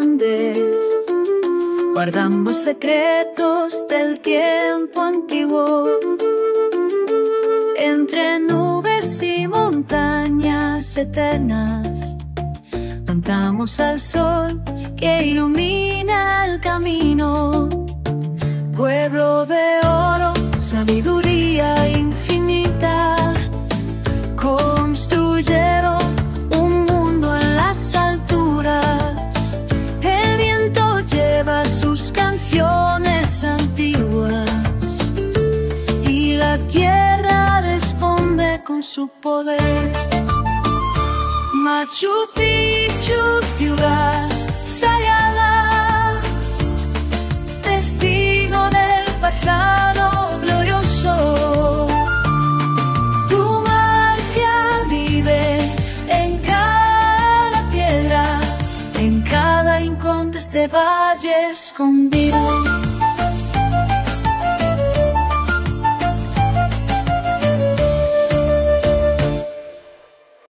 grandes, guardamos secretos del tiempo antiguo. Entre nubes y montañas eternas, cantamos al sol que ilumina el camino. Pueblo de oro, sabiduría infinita, construyeron un mundo en las alturas. El viento lleva sus canciones antiguas y la tierra responde con su poder. Machu Picchu, ciudad sagrada, testigo del pasado glorioso. Tu magia vive en cada piedra, en cada rincón de este valle escondido.